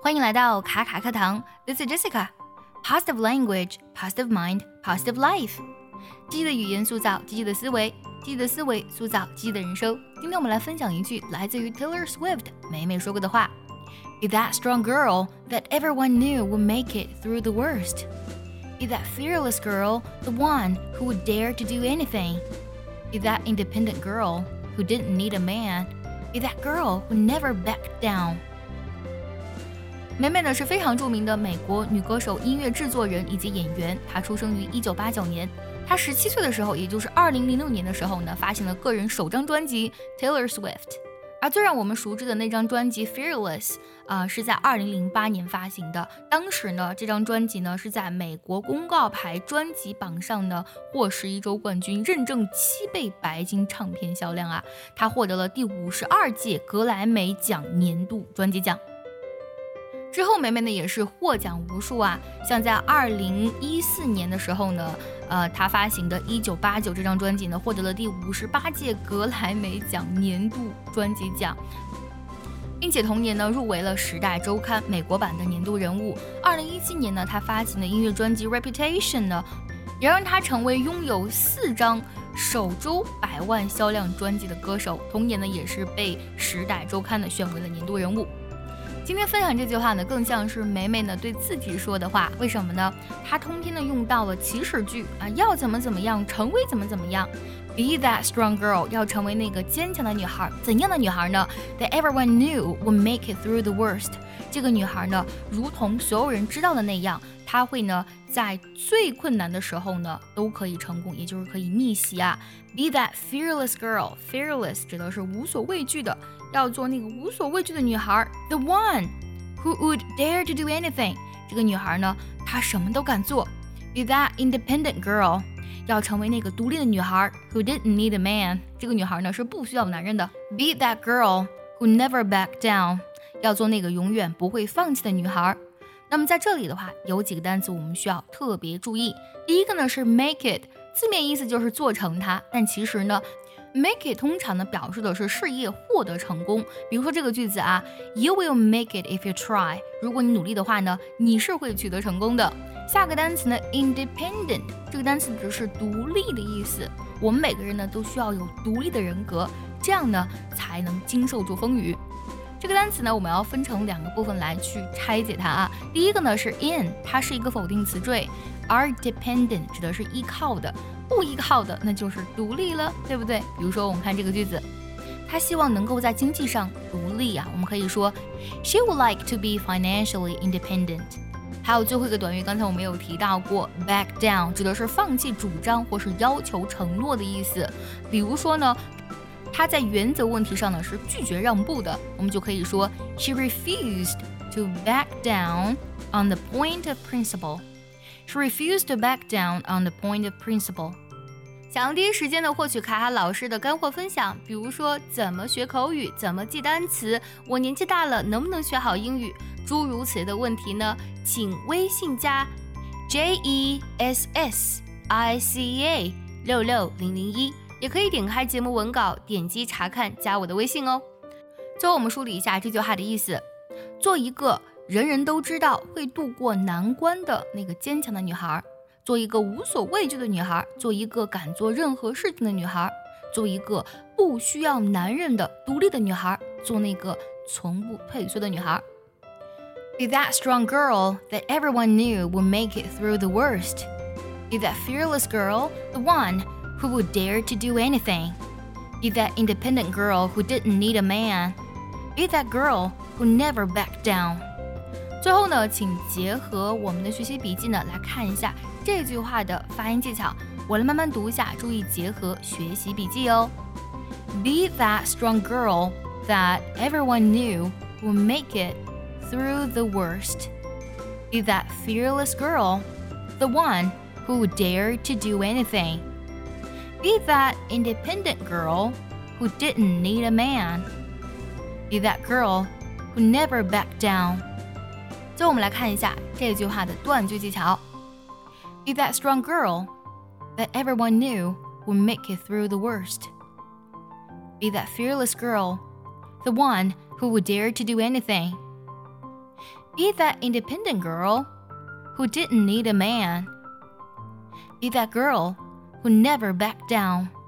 欢迎来到卡卡课堂 ，This is Jessica. Positive language, positive mind, positive life. 积极的语言塑造积极的思维，积极的思维塑造积极的人生。今天我们来分享一句来自于 Taylor Swift 美美说过的话 ：Be that strong girl that everyone knew would make it through the worst. Be that fearless girl, the one who would dare to do anything. Be that independent girl who didn't need a man. Be that girl who never backed down.美美呢是非常著名的美国女歌手、音乐制作人以及演员。她出生于1989年。她17岁的时候，也就是2006年的时候呢，发行了个人首张专辑《Taylor Swift》。而最让我们熟知的那张专辑《Fearless》是在2008年发行的。当时呢，这张专辑呢是在美国公告牌专辑榜上呢获11周冠军，认证7倍白金唱片销量啊。她获得了第52届格莱美奖年度专辑奖。之后美美呢也是获奖无数啊，像在2014年的时候呢，她发行的1989这张专辑呢，获得了第58届格莱美奖年度专辑奖，并且同年呢入围了《时代周刊》美国版的年度人物。2017年呢，她发行的音乐专辑《Reputation》呢，也让她成为拥有4张首周100万销量专辑的歌手。同年呢，也是被《时代周刊》呢选为了年度人物。今天分享这句话呢，更像是美美呢对自己说的话。为什么呢？她通篇的用到了祈使句啊，要怎么样，成为怎么样。Be that strong girl， 要成为那个坚强的女孩。怎样的女孩呢？ That everyone knew would make it through the worst。这个女孩呢，如同所有人知道的那样，她会呢在最困难的时候呢都可以成功，也就是可以逆袭啊。Be that fearless girl， fearless 指的是无所畏惧的，要做那个无所畏惧的女孩。The one who would dare to do anything， 这个女孩呢，她什么都敢做。Be that independent girl， 要成为那个独立的女孩。Who didn't need a man， 这个女孩呢是不需要男人的。Be that girl who never backed down， 要做那个永远不会放弃的女孩。那么在这里的话，有几个单词我们需要特别注意。第一个呢是 make it， 字面意思就是做成它，但其实呢make it 通常呢表示的是事业获得成功。比如说这个句子啊 You will make it if you try， 如果你努力的话呢，你是会取得成功的。下个单词呢 independent， 这个单词指的是独立的意思。我们每个人呢都需要有独立的人格，这样呢才能经受住风雨。这个单词呢我们要分成2个部分来去拆解它啊。第一个呢是 in， 它是一个否定词缀，而 dependent 指的是依靠的，不依靠的那就是独立了，对不对？比如说我们看这个句子，他希望能够在经济上独立啊，我们可以说 She would like to be financially independent。 还有最后一个短语，刚才我们有提到过 back down， 指的是放弃主张或是要求承诺的意思。比如说呢，他在原则问题上呢是拒绝让步的，我们就可以说 She refused to back down on the point of principle。She refused to back down on the point of principle。 想要第一时间的获取卡卡老师的干货分享，比如说怎么学口语，怎么记单词，我年纪大了能不能学好英语，诸如此类的问题呢，请微信加 JESSICA66001， 也可以点开节目文稿点击查看，加我的微信哦。最后我们梳理一下这句话的意思，做一个人人都知道会度过难关的那个坚强的女孩，做一个无所畏惧的女孩，做一个敢做任何事情的女孩，做一个不需要男人的独立的女孩，做那个从不退缩的女孩。Be that strong girl that everyone knew would make it through the worst. Be that fearless girl, the one who would dare to do anything. Be that independent girl who didn't need a man. Be that girl who never backed down.最后呢，请结合我们的学习笔记呢，来看一下这句话的发音技巧。我来慢慢读一下，注意结合学习笔记哦。Be that strong girl that everyone knew would make it through the worst. Be that fearless girl, the one who would dare to do anything. Be that independent girl who didn't need a man. Be that girl who never backed down.最后我们来看一下这句话的断句技巧。Be that strong girl that everyone knew would make it through the worst. Be that fearless girl, the one who would dare to do anything. Be that independent girl who didn't need a man. Be that girl who never backed down.